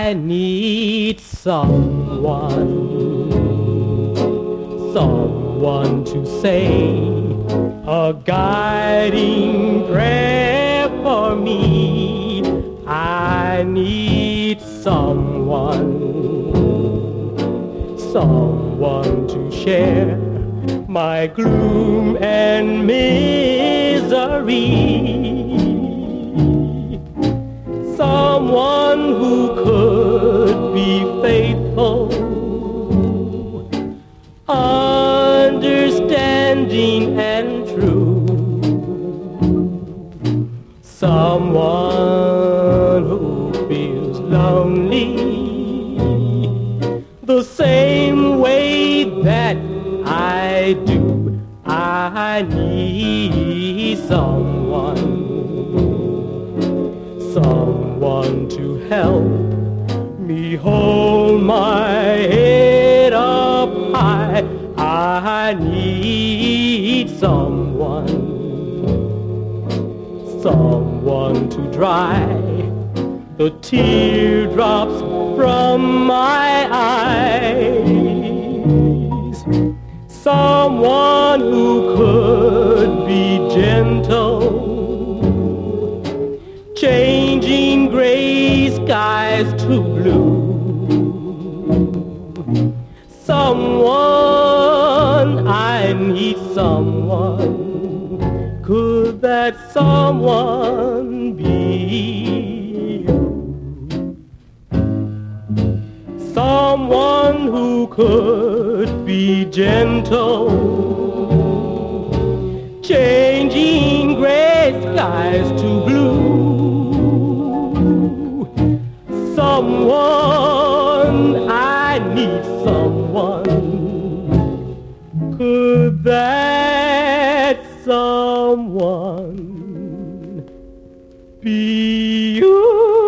I need someone to say a guiding prayer for me. I need someone to share my gloom and misery. Someone who could be faithful, understanding and true. Someone who feels lonely the same way that I do. I need someone to help me hold my head up high. I need someone to dry the teardrops from my eyes. Someone who could be gentle, changing gray skies to blue. I need someone. Could that someone be you? Someone who could be gentle, changing gray skies to blue. I need someone. Could that someone be you?